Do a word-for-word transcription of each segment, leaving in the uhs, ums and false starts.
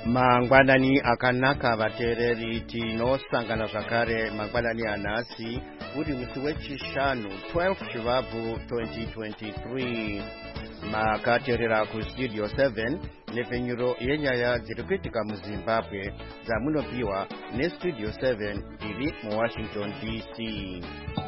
Mangwanani akanaka vateereri tinosangana zvakare mangwanani anhasi uri musi wechishanu twelve Chivabvu twenty twenty-three. Makateerera kustudio seven nepfenyuro yenyaya dziri kuitika muZimbabwe dzamunopiwa nestudio seven iri muWashington D C.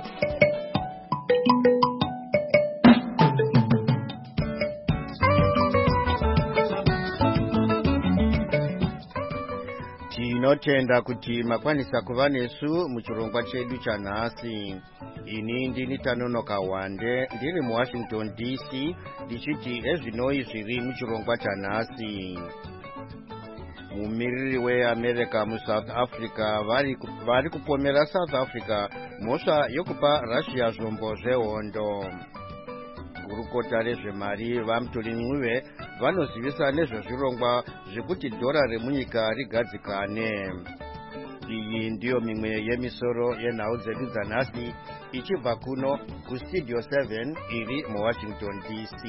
Tinotenda kuti makwanisa kuva nesu muchirongwa chedu chanhasi. Ini ndini Tanonoka Wande ndiri muWashington D C ndichiti ezvinoi zviri muchirongwa chanhasi. Mumiriri weAmerica muSouth Africa vari vari kupomera South Africa mhosva yokupa Russia zvombo zvehondo. Gurukota rezvemari vaMutolin'wiwe vanozivisa nezvezvirongwa zvekuti dhora remunyika rigadzikane. Iyi ndiyo mimwe yemisoro yenhau dzedu dzanhasi ichibva kuno kustudio seven iri muWashington D C.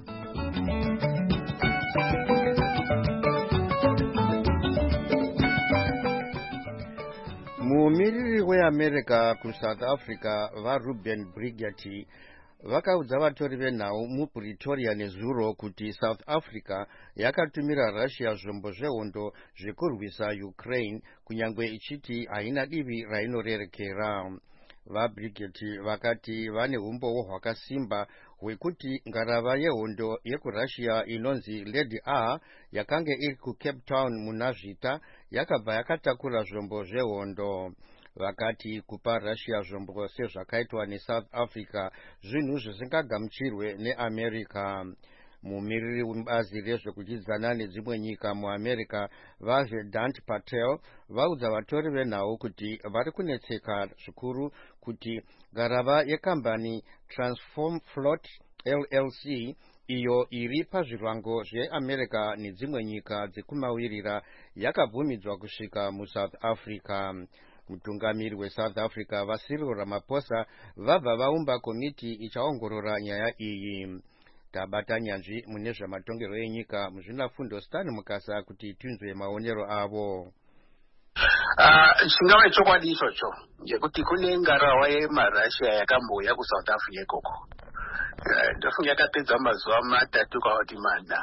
Mumiriri weAmerica kuSouth Africa vaRuben Brigati vakaudza vatori venhau muPretoria nezuro kuti South Africa yakatumira Russia zvombo zvehondo zvekurwisa Ukraine kunyangwe ichiti haina divi rainorerekera. VaBrigati vakati vane umbowo hwakasimba hwekuti ngarava yehondo yekuRussia inonzi Lady R yakanga iri kuCape Town munazvita yakabva yakatakura zvombo zvehondo. Vakati kupa Russia zvombo sezvakaitwa neSouth Africa zvinhu zvisingagamuchirwe neAmerica. Mumiriri webazi rezvekudyidzana nedzimwe nyika muAmerica vaVedant Patel vaudza vatori venhau kuti vari kunetseka zvikuru kuti ngarava yekambani Transform Float L L C iyo iri pazvirango zveAmerica nedzimwe nyika dzekumawirira yakabvumidzwa kusvika muSouth Africa. Mutungamiri weSouth Africa vaCyril Ramaphosa vabva vaumba komiti ichaongorora nyaya iyi. Tabata nyanzvi mune zvamatongero enyika muzvinafundo Stan Mukasa kuti tinzwe maonero avo. Chingava chokwadi ichocho ngekuti kune ngarawa yemarussia yakambouya kuSouth Africa ikoko. Ndofunga yakapedza mazuva matatu kana kuti mana.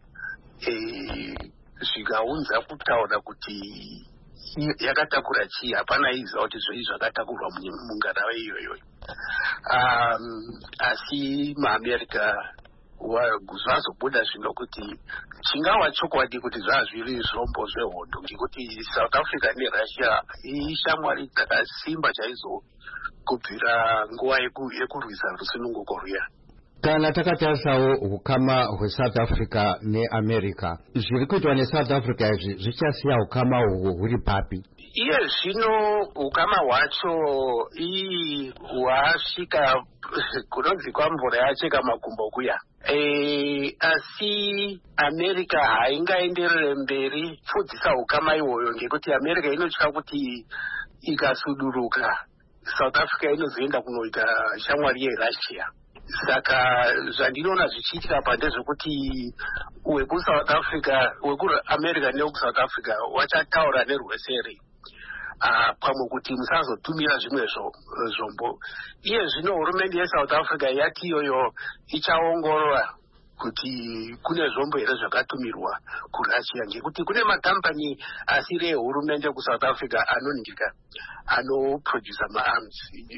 Zvikaunza kutaura kuti yakatakura chii hapana iziva kuti zvoi zvakatakurwa mungarawa iyoyo. Asi maAmerica zvazobuda zvino kuti chingava chokwadi kuti zvazviri zvombo zvehondo ngekuti South Africa neRussia ishamwari dzakasimba chaizvo kubvira nguva yekurwisa rusununguko rwuya. Kana takatarisawo ukama hweSouth Africa neAmerica, zviri kuitwa neSouth Africa izvi zvichasiya ukama uhwo huri papi? Iye zvino ukama hwacho ii hwasvika kunonzi kwamvura yacheka makumbo kuya. E, asi America haingaenderere mberi pfudzisa ukama iwoyo ngekuti America inotya kuti ikasuduruka South Africa inozoenda kunoita shamwari yeRussia. Saka zvandinoona zvichiitika pa ndezvekuti wekuSouth Africa wekuAmerica newekuSouth Africa wachataura nerweseri uh, pamwe kuti musazotumira zvimwe zvombo. Iye zvino hurumende yeSouth Africa yati iyoyo ichaongorora kuti kune zvombo here zvakatumirwa kuRussia ngekuti kune makambani asiri ehurumende kuSouth Africa anoningika anoproducer maarms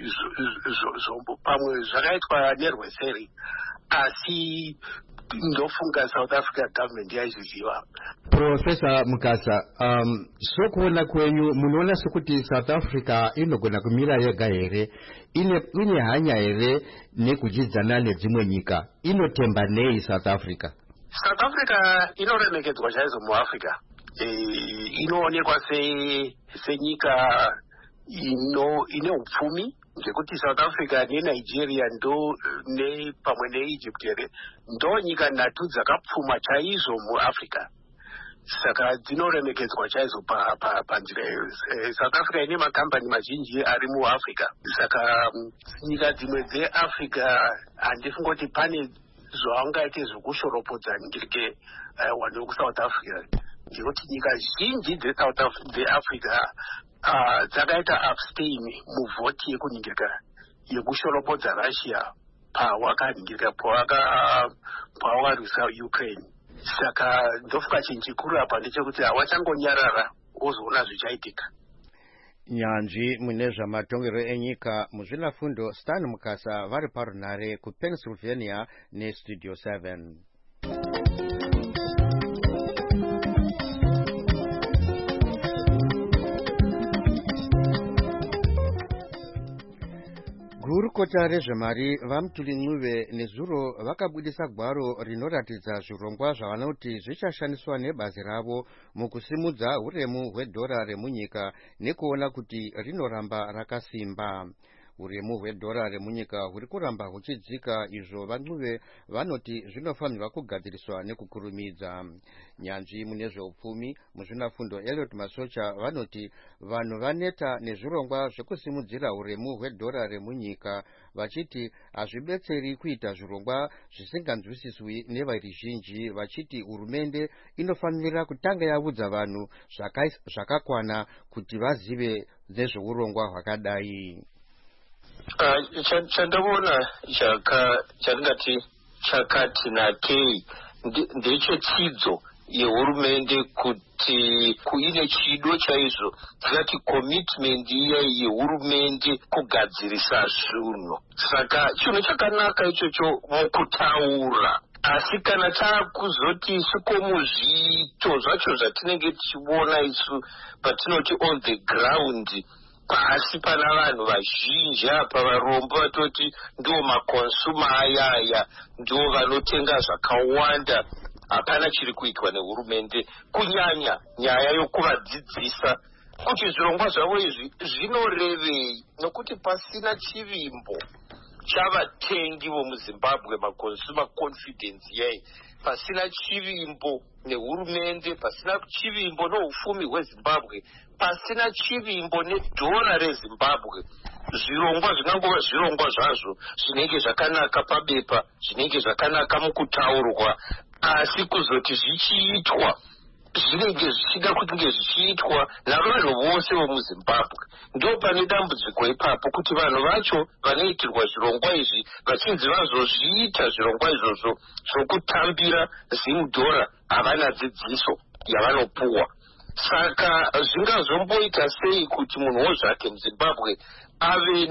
zvombo pamwe zvakaitwa nerweseri asi ndofunga South Africa government yaizviziva. Professor Mukasa, um, sokuona kwenyu munoona sekuti South Africa inogona kumira yega here, ine, ine hanya here nekudyidzana nedzimwe nyika, inotemba nei South Africa? South Africa inoremekedzwa chaizvo muAfrica. E, inoonekwa se senyika ino ine upfumi ngekuti South Africa neNigeria ndo ne pamwe neEgypt here ndo nyika nhatu dzakapfuma chaizvo muAfrica. Saka dzinoremekedzwa chaizvo pa pa panzira iyo. South Africa ine makambani mazhinji ari muAfrica. Saka nyika dzimwe dzeAfrica handifunga kuti pane zvaungaite zvokushoropodza ngirike uh, wanhu wekusouth Africa ngekuti nyika zhinji dzeSouth Africa uh, dzakaita abstain muvhoti yekuningirika yekushoropodza Russia pawakaningirika pawakarwisa Ukraine. Saka ndofuka chinhu chikuru apa ndechekuti hawachangonyarara wozoona zvichaitika. Nyanzvi mune zvamatongerwo enyika muzvinafundo Stan Mukasa vari parunhare kuPennsylvania neStudio seven. Gurukota rezvemari vaMutuli Ncube nezuro vakabudisa gwaro rinoratidza zvirongwa zvavanoti zvichashandiswa nebazi ravo mukusimudza uremu hwedhora remunyika nekuona kuti rinoramba rakasimba. Uremu hwedhora remunyika huri kuramba huchidzika, izvo vaNcube vanoti zvinofanirwa kugadziriswa nekukurumidza. Nyanzvi mune zveupfumi muzvinafundo Elliot Masocha vanoti vanhu vaneta nezvirongwa zvekusimudzira uremu hwedhora remunyika, vachiti hazvibetseri kuita zvirongwa zvisinganzwisiswi neveruzhinji, vachiti hurumende inofanira kutanga yaudza vanhu zvakakwana kuti vazive nezveurongwa hwakadai. Chandabona chandingati chakati nakei ndechetsidzo yehurumende kuti kuine chido chaizvo tikati commitment iya yehurumende kugadzirisa zvinhu. Saka chinhu chakanaka ichocho mukutaura, asi kana taakuzoti sikomuzvito zvacho zvatinenge tichiona isu patinoti on the ground pasi pana vanhu vazhinji apa varombo vatoti ndo makonsuma ayaya ndo vanotenga zvakawanda, hapana chiri kuitwa nehurumende kunyanya nyaya yokuvadzidzisa kuti zvirongwa zvavo izvi zvinorevei, nokuti pasina chivimbo chavatengi vomuZimbabwe, maconsumer confidence yei, pasina chivimbo nehurumende, pasina chivimbo noufumi hweZimbabwe, pasina chivimbo nedhora reZimbabwe, zvirongwa zvingangova zvirongwa zvazvo zvinenge zvakanaka pabepa, zvinenge zvakanaka mukutaurwa, asi kuzoti zvichiitwa zvinenge zvichida kunge zvichiitwa navanhu vose vomuZimbabwe. Ndo pane dambudziko ipapo kuti vanhu vacho vanoitirwa zvirongwa izvi vachinzi vazozviita zvirongwa izvozvo zvokutambira zimudhora havana dzidziso yavanopuwa. Saka zvingazomboita sei kuti munhuwo zvake muZimbabwe ave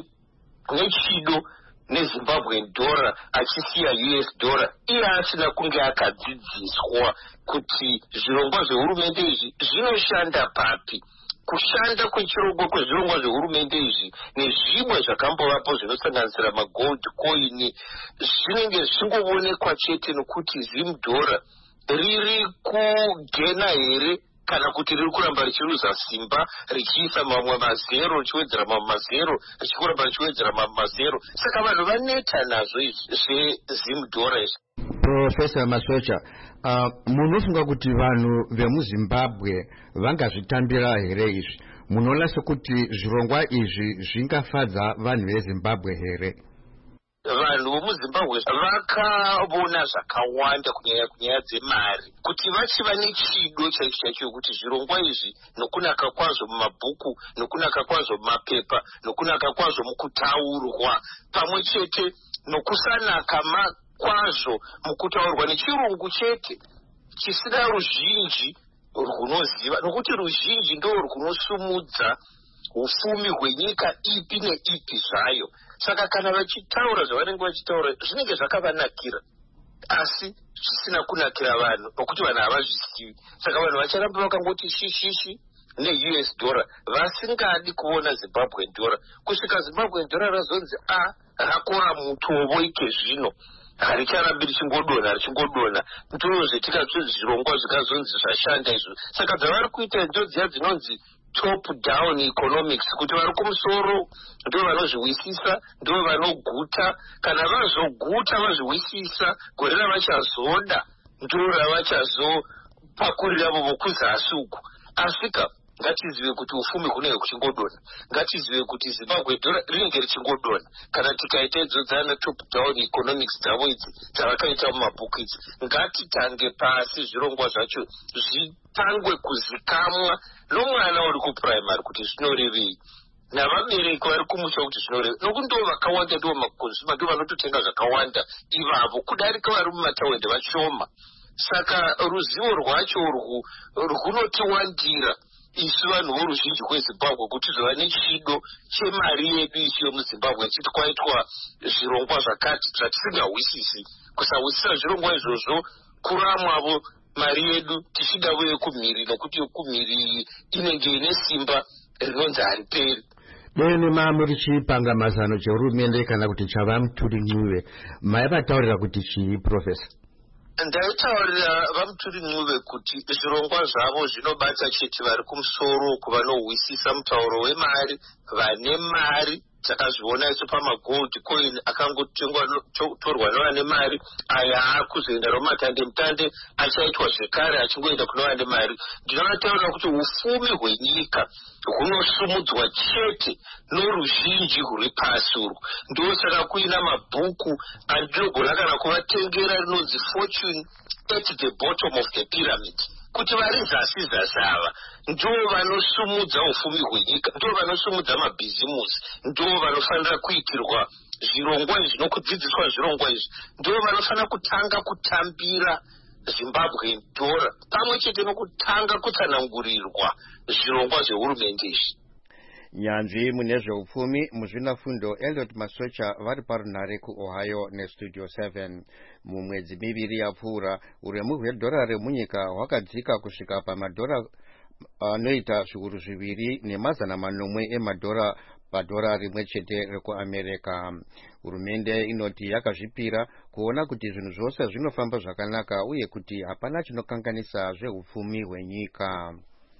nechido neZimbabwean dollar achisiya U S dollar iye asina kunge akadzidziswa kuti zvirongwa zvehurumende izvi zvinoshanda papi. Kushanda kwechirongwa kwezvirongwa zvehurumende izvi nezvimwe zvakambovapo zvinosanganisira magold coin zvinenge zvichingoonekwa chete nokuti zimudhora riri kugena here kana kuti riri kuramba richiruza simba richiisa mamwe mazero richiwedzera mamwe mazero richikuramba richiwedzera mamwe mazero. Saka vanhu vaneta nazvo izvi zvezimudhora izvi. Professor Masocha, uh, munofunga kuti vanhu vemuZimbabwe vangazvitambira here izvi? Munoona sekuti zvirongwa izvi zvingafadza vanhu veZimbabwe here? Vanhu vomuZimbabwe vakavona zvakawanda kunyanya kunyaya dzemari kuti vachiva nechido chaicho chaicho kuti zvirongwa izvi nokunaka kwazvo mumabhuku, nokunaka kwazvo mumapepa, nokunaka kwazvo mukutaurwa, pamwe chete nokusanaka kwazvo mukutaurwa nechirungu chete chisina ruzhinji runoziva, nokuti ruzhinji ndo runosumudza ufumi hwenyika ipi neipi zvayo. Saka kana vachitaura zvavanenge vachitaura zvinenge zvakavanakira, asi zvisina kunakira vanhu nokuti vanhu havazvisivi. Saka vanhu vacharamba vakangoti shishishi ne-U S dollar vasingadi kuona Zimbabwean dollar, kusvika Zimbabwean dollar razonzi a rakora mutovo ike zvino haricharambi richingodonha richingodonha ndozvetika zvirongwa zvikazonzi zvashanda izvo. Saka dzavari kuita ndodziya dzinonzi top down economics, kuti vari kumusoro ndo vanozviwisisa, ndo vanoguta, kana vazoguta vazviwisisa gore ravachazoda ndo ravachazopakurira vo vokuzasi uku. Asika ngatizive kuti ufumi hunenge kuchingodonha, ngatizive kuti Zimbabwe dhora rinenge richingodonha kana tikaita idzodzana top down economics dzavo idzi dzavakaita mumabhuku idzi. Ngatitange pasi zvirongwa zvacho zvitangwe kuzikamwa nomwana uri kupuraimari kuti zvinorevei, navabereki vari kumusha kuti zvinoreva, nokuti ndo vakawanda ndo makonzuma ndo vanototenga zvakawanda ivavo kudarika vari mumataundi vashoma. Saka ruzivo rwacho urwu runotiwandira isu vanhu voruzhinji rweZimbabwe kuti zvava nechido chemari yedu isu yomuZimbabwe chiti kwaitwa zvirongwa zvakati zvatisingahwisisi. Kusahwisisa zvirongwa izvozvo kuramwavo mari yedu tichida uye kumhiri, nokuti kumhiri inenge ine simba rinonzi hariperi. Deni mamurichipanga mazano chehurumende kana kuti chava Muturinyuve, maivataurira kuti chii, Profesa? Ndaitaurira vaMuturinyuve kuti zvirongwa zvavo zvinobata chete vari kumusoro kuvanohwisisa mutauro wemari, vane mari. Takazviona isu pamagold coin akangotorwa nevane mari, aya akuzoenda romatande mutande achaitwa zvekare achingoenda kunovane mari. Ndinotaura kuti ufumi hwenyika hunosumudzwa chete noruzhinji rwuri pasi urwu. Ndosaka kuina mabhuku andinogona kana kuvatengera rinonzi Fortune at the bottom of the pyramid, kuti vari zasi zasi ava ndo vanosumudza ufumi hwenyika, ndo vanosumudza mabhizimusi, ndo vanofanira kuitirwa zvirongwa izvi nokudzidziswa zvirongwa izvi, ndo vanofanira kutanga kutambira Zimbabwe dhora pamwe chete nokutanga kutsanangurirwa zvirongwa zvehurumende izvi. Nyanzvi mune zveupfumi muzvinafundo Elliot Masocha vari parunhare kuOhio nestudio seven. Mumwedzi miviri yapfuura uremu hwedhora remunyika hwakadzika kusvika pamadhora anoita zviuru zviviri nemazana manomwe emadhora padhora rimwe chete rekuAmerika. Hurumende inoti yakazvipira kuona kuti zvinhu zvose zvinofamba zvakanaka uye kuti hapana chinokanganisa zveupfumi hwenyika.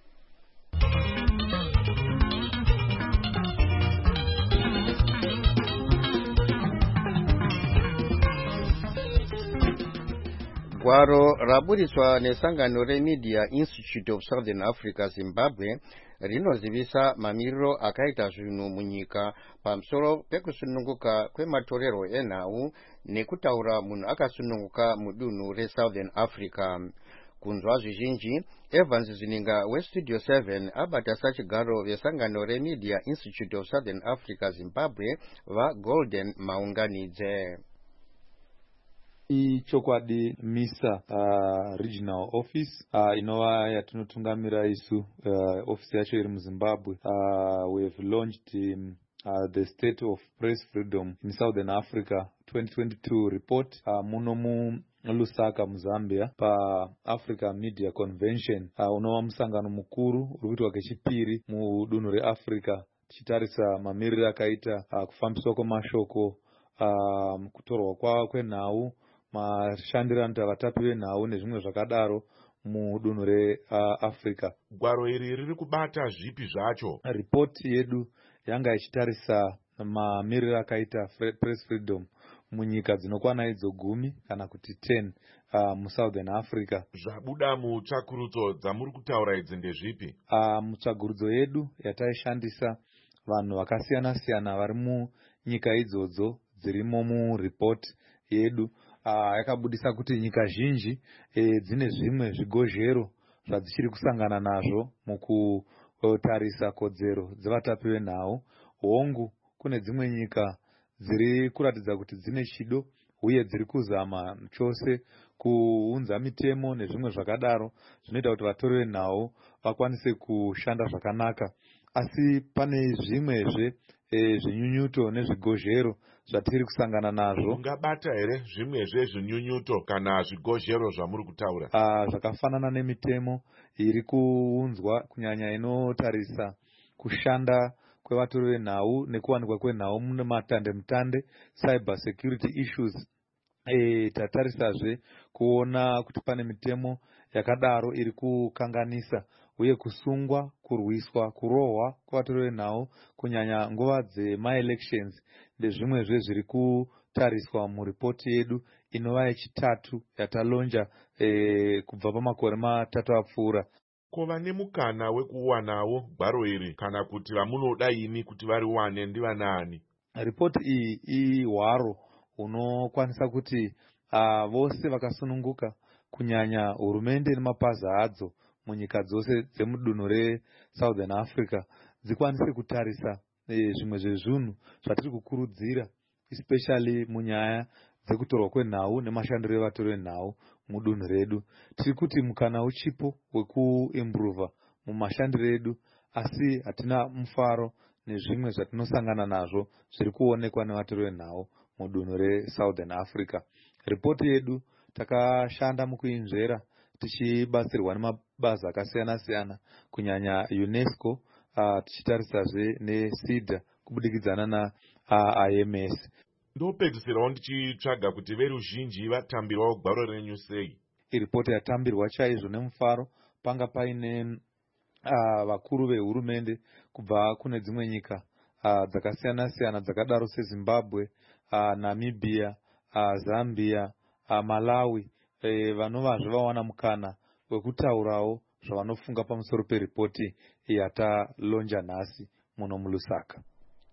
Gwaro raburiswa nesangano reMedia Institute of Southern Africa Zimbabwe rinozivisa mamiriro akaita zvinhu munyika pamusoro pekusununguka kwematorero enhau nekutaura munhu akasununguka mudunhu reSouthern Africa. Kunzwa zvizhinji, Evans Zininga westudio seven abata sachigaro vesangano reMedia Institute of Southern Africa Zimbabwe vaGolden Maunganidze. Ichokwadi MISA uh, regional office uh, inova yatinotungamira isu uh, office yacho iri muZimbabwe. Uh, we have launched um, uh, the State of Press Freedom in Southern Africa twenty twenty-two report uh, muno mu Lusaka muZambia pa Africa Media Convention uh, unova musangano mukuru uri kuitwa kechipiri mudunhu reAfrica tichitarisa mamiriro akaita uh, kufambiswa kwemashoko, uh, kutorwa kwawo kwenhau, mashandiro anoita vatapi venhau nezvimwe zvakadaro mudunhu reAfrica. Gwaro iri riri kubata zvipi zvacho? Ripoti yedu yanga ichitarisa mamiriro akaita press freedom munyika dzinokwana idzo gumi kana kuti ten uh, muSouthern Africa. Zvabuda mutsvakurudzo dzamuri kutaura idzi ndezvipi? Uh, mutsvakurudzo yedu yataishandisa vanhu vakasiyana siyana vari munyika idzodzo dzirimo muripoti yedu Uh, yakabudisa kuti nyika zhinji e, dzine zvimwe zvigozhero zvadzichiri kusangana nazvo mukutarisa kodzero dzevatapi venhau. Hongu kune dzimwe nyika dziri kuratidza kuti dzine chido uye dziri kuzama chose kuunza mitemo nezvimwe zvakadaro zvinoita kuti vatori venhau vakwanise kushanda zvakanaka, asi pane zvimwezve e, zvinyunyuto nezvigozhero zvatiri kusangana nazvo. Ungabata here zvimwezve zvinyunyuto kana zvigozhero zvamuri kutaura? Uh, zvakafanana nemitemo iri kuunzwa kunyanya inotarisa kushanda kwevatori venhau nekuwanikwa kwenhau mune matande mutande, cyber security issues. E, tatarisazve kuona kuti pane mitemo yakadaro iri kukanganisa uye kusungwa, kurwiswa, kurohwa kwavatori venhau kunyanya nguva dzema-elections ndezvimwezve zviri kutariswa muripoti yedu inova yechitatu yatalonja e, kubva pamakore matatu apfuura. Kova nemukana wekuwanawo gwaro iri kana kuti vamunoda imi kuti variwane ndivanaani? Ripoti iyi ihwaro unokwanisa kuti uh, vose vakasununguka kunyanya hurumende nemapazi adzo munyika dzose dzemudunhu reSouthern Africa dzikwanise kutarisa eh, zvimwe zvezvinhu zvatiri kukurudzira especially munyaya dzekutorwa kwenhau nemashandiro evatori venhau mudunhu redu. Tiri kuti mukana uchipo wekuimprova mumashandiro edu, asi hatina mufaro nezvimwe zvatinosangana nazvo zviri kuonekwa nevatori venhau mudunhu reSouthern Africa. Ripoti yedu takashanda mukuinzvera tichibatsirwa nemabazi akasiyana siyana kunyanya UNESCO uh, tichitarisazve neSIDA kubudikidzana na-I M S. Ndopedzisirawo ndichitsvaga kuti veruzhinji vatambirwawo gwaro renyu sei? Iripoti yatambirwa chaizvo nemufaro. Panga paine uh, vakuru vehurumende kubva kune dzimwe nyika uh, dzakasiyana siyana dzakadaro seZimbabwe, uh, Namibia, uh, Zambia, uh, Malawi, eh, vanovazve vawana mukana wekutaurawo zvavanofunga pamusoro peripoti yatalonja nhasi muno muLusaka.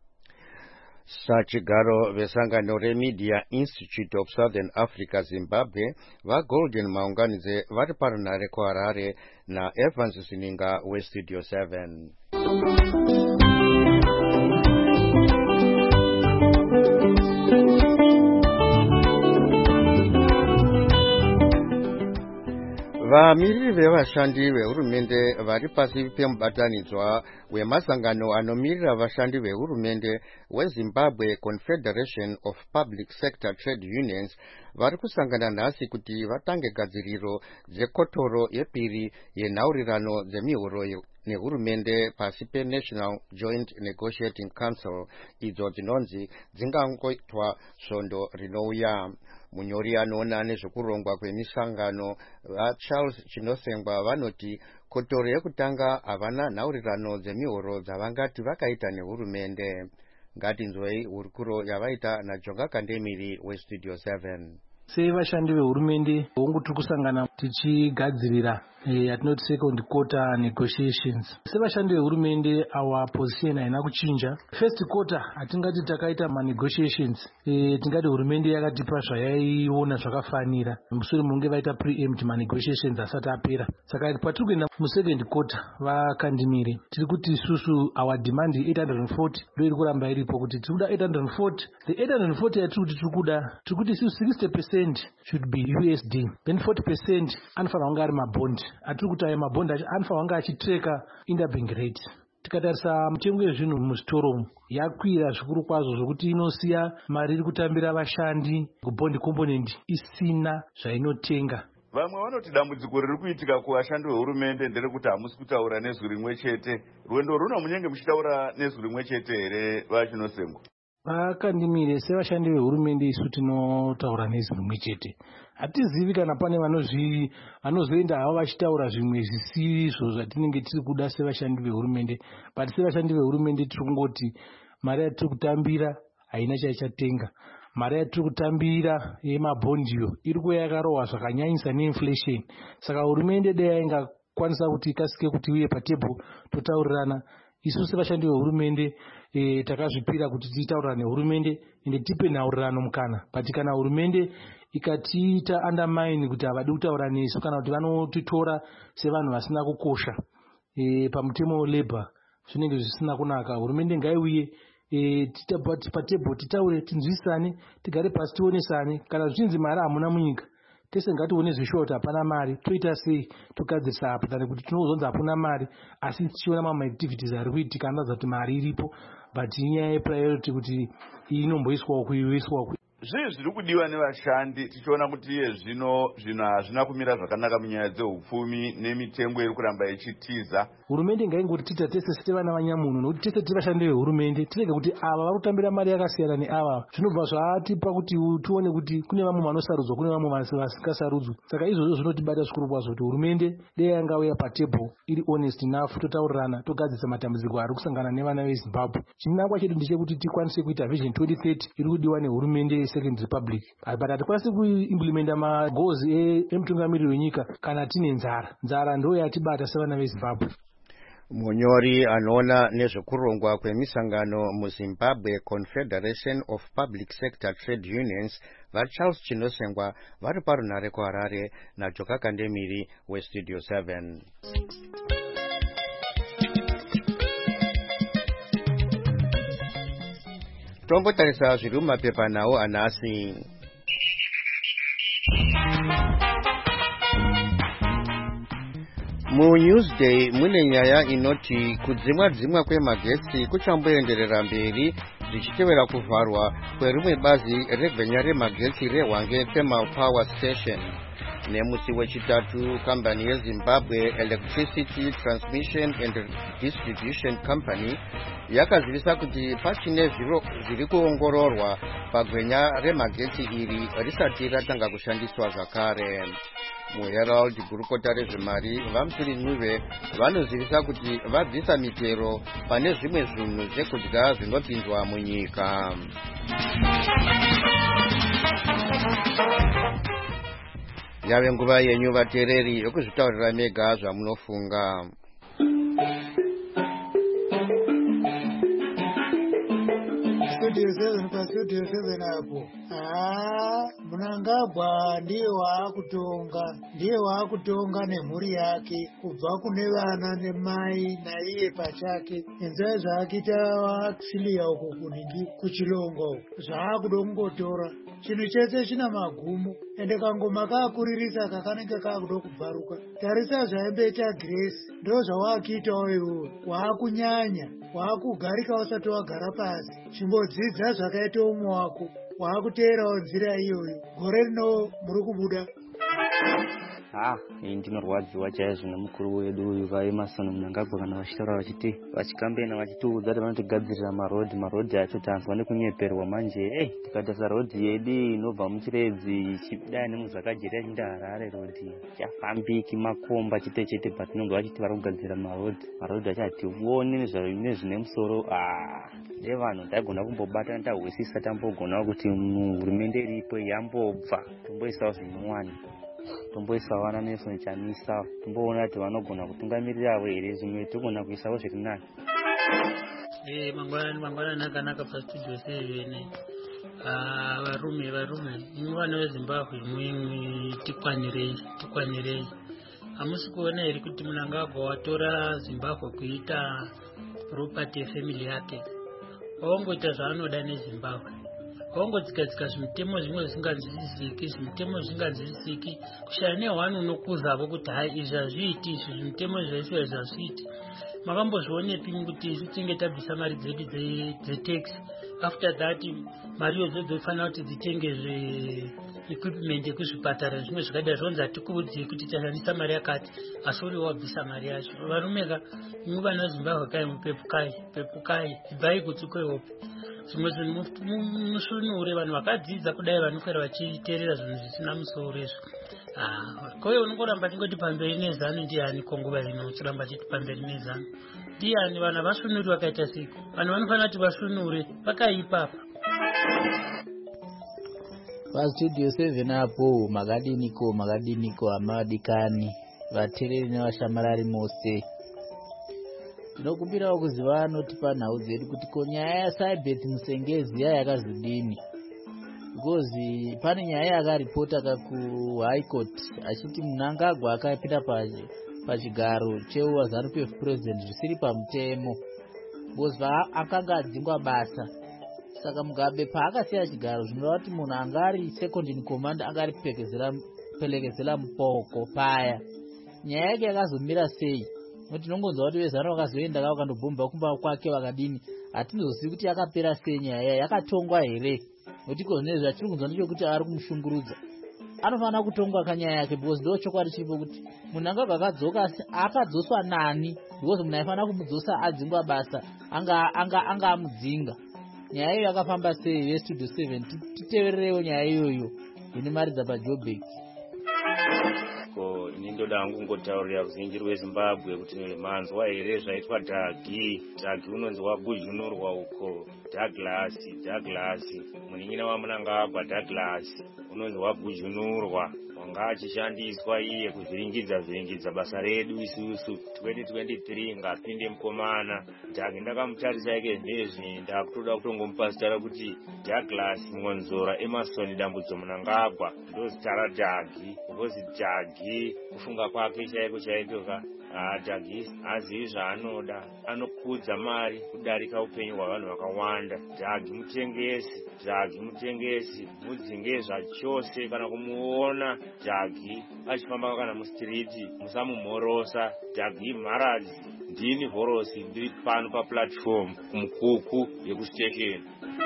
Sachigaro vesangano reMedia Institute of Southern Africa Zimbabwe vaGolden maunganize vari parinhare kuHarare naEvans Sininga weStudio seven. Vamiriri vevashandi vehurumende vari pasi pemubatanidzwa wemasangano anomirira vashandi vehurumende weZimbabwe Confederation of Public Sector Trade Unions vari kusangana nhasi kuti vatange gadziriro dzekotoro yepiri yenhaurirano dzemihoro nehurumende pasi peNational Joint Negotiating Council idzo dzinonzi dzingangoitwa svondo rinouya. Munyori anoona nezvekurongwa kwemisangano vaCharles Chinosengwa vanoti kotoro yekutanga havana nhaurirano dzemihoro dzavangati vakaita nehurumende. Ngatinzwei hurukuro yavaita naJonga Kandemiri weStudio seven. Sevashandi vehurumende hongu tiri kusangana tichigadzirira yatinoti second quarter negotiations. Sevashandi vehurumende our position haina kuchinja. First quarter hatingati takaita manegotiations, e, tingati hurumende yakatipa zvayaiona zvakafanira mushure munge vaita preempt manegotiations asati apera. Saka patiri kuenda musecond quarter vakandimire tiri kuti isusu our demand eight hundred forty ndo iri kuramba iripo kuti tiri kuda eight hundred forty. The eight hundred forty yatiri kuti tiri kuda tiri kuti sixty percent should be U S D, then forty percent anofanira kunge ari mabond. Atiri kuti ayo mabond acho anofanira kunge achitreka interbank rate. Tikatarisa mitengo yezvinhu muzvitoro yakwira zvikuru kwazvo zvokuti inosiya mari iri kutambira vashandi kubond component isina zvainotenga. Vamwe vanoti dambudziko riri kuitika kuvashandi vehurumende nderekuti hamusi kutaura nezwi rimwe chete. Rwendo runo munenge muchitaura nezwi rimwe chete here vaChinosengwa? Vakandimire sevashandi vehurumende isu tinotaura nezwi rimwe chete. Hatizivi kana pane vanozvi vanozoenda havo vachitaura zvimwe zvisizvo zvatinenge tiri kuda sevashandi vehurumende. But sevashandi vehurumende tiri kungoti mari yatiri kutambira haina chaichatenga. Mari yatiri kutambira yemabhondiyo iri kuya yakarohwa zvakanyanyisa neinflation. Saka hurumende dei yaingakwanisa kuti ikasike kuti uye patebho totaurirana. Isu sevashandi vehurumende e, takazvipira kuti titaurirane nehurumende ende tipe nhaurirano mukana. But kana hurumende ikatiita undermine kuti havadi kutaura nesu kana kuti vanotitora sevanhu vasina kukosha e, pamutemo labor, zvinenge zvisina kunaka. Hurumende ngaiuye e, patebho titaure, tinzwisane, tigare pasi tionesane. Kana zvichinzi mari hamuna munyika, tese ngatione zvishoti hapana mari, toita sei togadzirisa apa tani kuti tinozonzi hapana mari asi tichiona mamwe activities ari kuitika anoratidza kuti mari iripo, but inyaya yepriority kuti inomboiswawo kuiswawo. Zvii zviri kudiwa nevashandi tichiona kuti iye zvino zvinhu hazvina kumira zvakanaka munyaya dzehupfumi nemitengo iri kuramba ichitiza? Hurumende ngaingoti tita tese sevana vanyamunhu nokuti tese tiri vashandi vehurumende, tirege kuti ava vari kutambira mari yakasiyana neava. Zvinobva zvatipa kuti tione kuti kune vamwe vanosarudzwa kune vamwe vasingasarudzwi. Saka izvozvo zvinotibata zvikuru kwazvo kuti hurumende dei yangauya patebho iri honest enough, totaurirana, togadzirisa matambudziko ari kusangana nevana veZimbabwe. Chinangwa chedu ndechekuti tikwanise kuita vision twenty thirty iri kudiwa nehurumende second republic but hatikwanisi kuimplementa magoals emutungamiriri wenyika kana tine nzara nzara ndo yatibata sevana vezimbabwe. Munyori anoona nezvekurongwa kwemisangano muZimbabwe Confederation of Public Sector Trade Unions vaCharles Chinosengwa vari parunhare kuHarare naJoka Kandemiri weStudio seven. Tombotarisa zviri mumapepa nawo anhasi. MuNewsday mune nyaya inoti kudzimwa dzimwa kwemagetsi kuchamboenderera mberi zvichitevera kuvharwa kwerimwe bazi regwenya remagetsi reHwange Thermal Power Station. Nemusi wechitatu kambani yeZimbabwe Electricity Transmission and Distribution Company yakazivisa kuti pachine zviro zviri kuongororwa pagwenya remagetsi iri risati ratanga kushandiswa zvakare. MuHerald gurukota rezvemari vaMsuri Ncube vanozivisa kuti vabvisa mitero pane zvimwe zvinhu zvekudya zvinopinzwa munyika. Yave nguva yenyu vateereri yokuzvitaurira mega zvamunofunga. Studio seven pa Studio seven hapo. Ah, Mnangagwa ndiye waakutonga, ndiye waakutonga nemhuri yake kubva kune vana nemai naiye pachake. Enzai zvaakita wakusiliya uko kuningi kuchilongo zvaakuda kungotora. Chinhu chese china magumo ende kangoma kaakuririsa kakanenge kaakuda kubvaruka. Tarisa zvaimboita Grace ndo zvawaakuitawo iwewe. Waakunyanya, waakugarika usati wagara pasi. Chimbodzidza zvakaita umwe wako. Waakuteerawo nzira iyoyo. Gore rino muri kubuda. Ah, ndinorwadziwa chaizvo nemukuru wedu uyu vaEmerson Mnangagwa kana vachitaura vachiti vachikambena vachitiudza kuti vanotigadzirira marodhi marodhi acho tanzwa nekunyeperwa manje eh tikatarisa rodhi yedu inobva muchiredzi ichidai nemuzvakajera chinda Harare rodhi chafambiki makomba chete chete patinonge vachiti vari kugadzira marodhi marodhi acho hationi nezvine musoro ah nevanhu taigona kumbobata tahwisisa tambogonawo kuti hurumende iripo yambobva tomboisawo zvinyuwani tomboisawo vana Nelson Chamisa tomboona kuti vanogona kutungamirirawo here zvimwe togona kuisawo zviri nani. Eh mangwanani mangwanani akanaka paStudio seven. Ah varume varume vana veZimbabwe mwimwi tikwanirei tikwanirei. Hamusi kuona here kuti Mnangagwa watora Zimbabwe kuita property family yake. Waongoita zvaanoda neZimbabwe. Waongotsika-tsika zvimutemo zvimwe zvisinganzwisisiki zvimutemo zvisinganzwisisiki kushaya nehwani unokuzavo kuti hai izvi hazviiti izvi zvimutemo zvaiswa izvi hazviiti. Makambozvionepi kuti isu tinge tabvisa mari dzedu dzetax after that mari idzo dzofanira kuti dzitenge equipment ekuzvipatara zvimwe zvakadai zvonzi hatikuudzi kuti tashandisa mari yakati asi uri wabvisa mari yacho. Varumeka imwe vana veZimbabwe kai mupepukai pepukai ibvai kutsukoiwopi zvimwe zvinhu musunure vanhu vakadzidza kudai vanokwera vachiteerera zvinhu zvisina musoro izvo. Koyo unongoramba tingoti pamberi nezano ndiani konguva ino uchiramba chiti pamberi nezano ndiani vanhu vasunuri vakaita siku vanhu vanofanira kuti vasunure vakaipapa. PaStudio seven apo makadiniko makadiniko amadikani vateereri nevashamarari mose. Tinokumbirawo kuziva anoti panhau dzedu kuti ko nyaya yaSaibeth Musengezi yakazodini. Because pane nyaya yakaripota kuHigh Court achiti Mnangagwa akapinda pachigaro cheuZANU P F president zvisiri pamutemo. Because akanga adzingwa basa. Saka Mugabe paakasiya chigaro zvinoreva kuti munhu anga ari second in command anga aripelekezera mupoko paya. Nyaya yake yakazomira sei? Kuti tinongonzwa kuti vezano vakazoenda kao kandobhomba kumba kwake vakadini hatindozivi kuti yakapera sei nyaya yakatongwa here. Kuti kozvinezvi zvatiri kunzwa ndechekuti ari kumushungurudza anofanira kutongwa kanyaya yake because ndo chokwadi chiripo kuti munhu anga akadzoka akadzoswa nani because munhu aifanira kumudzosa adzingwa basa anga anga anga amudzinga. Nyaya iyo yakafamba sei veStudio seven titevererewo nyaya iyoyo ine mari dzapaJoburg. uko. Ini ndoda hangu kungotaurira ruzhinji rweZimbabwe kuti manzwa here zvaitwa dhagi. Dhagi unonzi waguzhunurwa uko. Douglas, Douglas, munin'ina waMunangagwa Douglas unonzi waguzhunurwa. Wanga achishandiswa iye kuvhiringidza vhiringidza basa redu isusu. twenty twenty-three ngapinde mukomana. Dhagi ndakamutarisa yake nezvi ndakutoda kutongomupa zita rakuti Douglas Ngonzora Emerson Dambudzo Munangagwa ndo zita raDhagi. Ngozi Dhagi kufunga kwake chaiko chaiko ka Ah, Dhagi azivi zvaanoda, anokudza mari kudarika upenyu hwavanhu vakawanda. Dhagi mutengesi, Dhagi mutengesi, mudzinge zvachose kana kumuona Dhagi achifamba kana mustriti, musamumhorosa. Dhagi mharadzi, ndini Horosi, ndiri pano paplatform kumukuku yekustation.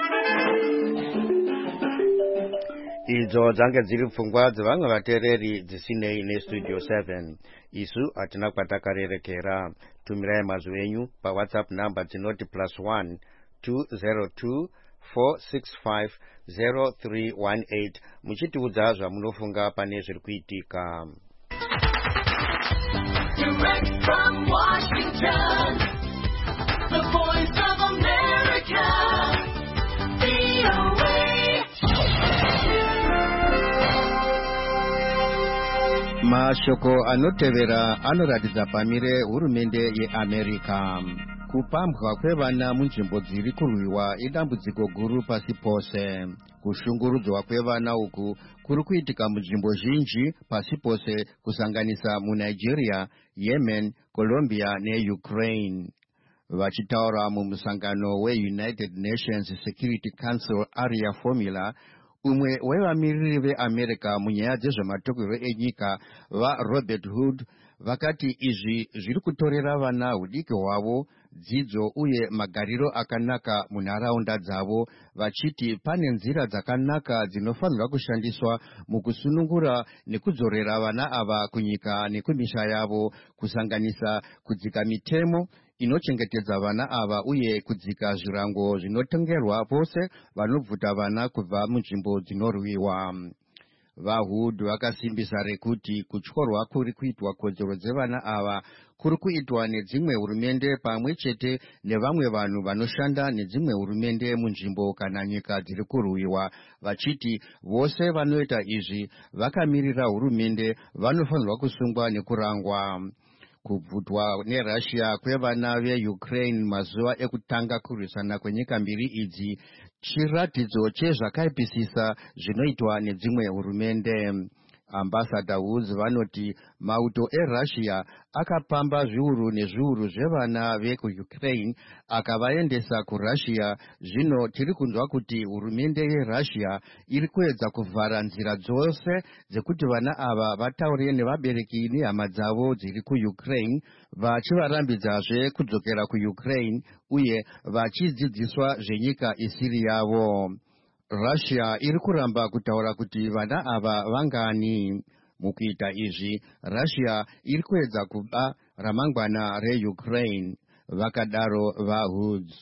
Idzo dzange dziri pfungwa dzevamwe vateereri dzisinei nestudio seven. Isu hatina kwatakarerekera. Tumirai mazwi enyu paWhatsApp namba dzinoti plus one two zero two four six five zero three one eight muchitiudza zvamunofunga pane zviri kuitika. Direct from Washington, the voice of America, V O A. Mashoko anotevera anoratidza pamire hurumende yeAmerica. Kupambwa kwevana munzvimbo dziri kurwiwa idambudziko guru pasi pose. Kushungurudzwa kwevana uku kuri kuitika munzvimbo zhinji pasi pose kusanganisa muNigeria, Yemen, Colombia neUkraine. Vachitaura mumusangano weUnited Nations Security Council Area Formula, umwe wevamiriri veAmerica munyaya dzezvematokerwo enyika vaRobert Hood vakati izvi zviri kutorera vana hudiki hwavo dzidzo uye magariro akanaka munharaunda dzavo, vachiti pane nzira dzakanaka dzinofanirwa kushandiswa mukusunungura nekudzorera vana ava kunyika nekumisha yavo, kusanganisa kudzika mitemo inochengetedza vana ava uye kudzika zvirango zvinotengerwa vose vanobvuta vana kubva munzvimbo dzinorwiwa. VaHood vakasimbisa rekuti kutyorwa kuri kuitwa kodzero dzevana ava kuri kuitwa nedzimwe hurumende pamwe chete nevamwe vanhu vanoshanda nedzimwe hurumende munzvimbo kana nyika dziri kurwiwa, vachiti vose vanoita izvi vakamirira hurumende vanofanirwa kusungwa nekurangwa. Kubvutwa neRussia kwevana veUkraine mazuva ekutanga kurwisana kwenyika mbiri idzi chiratidzo chezvakaipisisa zvinoitwa nedzimwe hurumende. Ambassador Woods vanoti mauto eRussia akapamba zviuru nezviuru zvevana vekuUkraine akavaendesa kuRussia. Zvino tiri kunzwa kuti hurumende yeRussia iri kuedza kuvhara nzira dzose dzekuti vana ava vataure nevabereki nehama dzavo dziri kuUkraine, vachivarambidzazve kudzokera kuUkraine uye vachidzidziswa zvenyika isiri yavo. Russia iri kuramba kutaura kuti vana ava vangani. Mukuita izvi, Russia iri kuedza kuba ramangwana reUkraine, vakadaro vaHoods.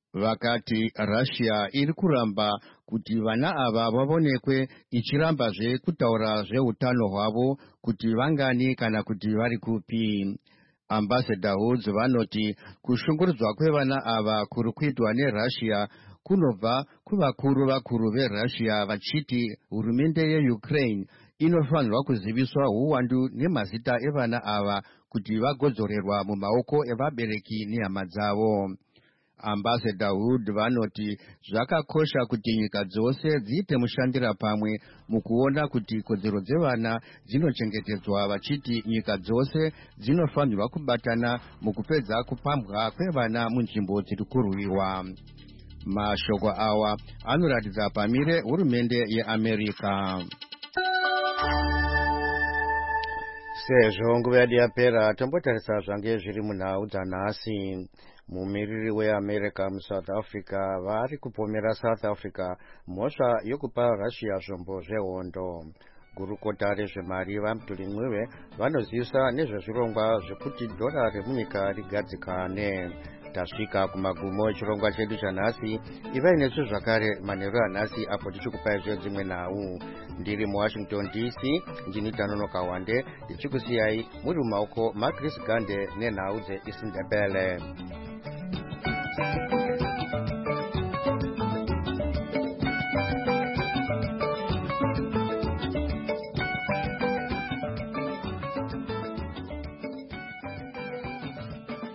Vakati Russia iri kuramba kuti vana ava vavonekwe ichirambazve kutaura zveutano hwavo kuti vangani kana kuti vari kupi. Ambassador Woods vanoti kushungurudzwa kwevana ava kuri kuitwa neRussia kunobva kuvakuru vakuru veRussia vachiti hurumende yeUkraine inofanirwa kuziviswa uwandu nemazita evana ava kuti vagodzorerwa mumaoko evabereki nehama dzavo. Ambassador Hood vanoti zvakakosha kuti nyika dzose dziite mushandira pamwe mukuona kuti kodzero dzevana dzinochengetedzwa, vachiti nyika dzose dzinofanirwa kubatana mukupedza kupambwa kwevana munzvimbo dziri kurwiwa. Mashoko awa anoratidza pamire hurumende yeAmerica. Sezvo nguva yedu yapera, tombotarisa zvange zviri munhau dzanhasi. Mumiriri weAmerica muSouth Africa vari kupomera South Africa mhosva yokupa Russia zvombo zvehondo. Gurukota rezvemari vaMutuli Mwiwe vanozivisa nezvezvirongwa zvekuti dhora remunyika rigadzikane. tasvika kumagumo echirongwa chedu chanhasi. Ivai nesu zvakare manheru anhasi apo tichikupai dzimwe nhau. Ndiri muWashington D C ndini Tanonoka Wande ndichikusiyai muri mumaoko maChris Gande nenhau dzeIsindebele.